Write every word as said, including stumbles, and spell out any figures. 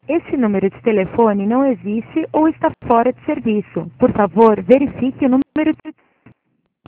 Esse número de telefone não existe ou está fora de serviço. Por favor, verifique o número de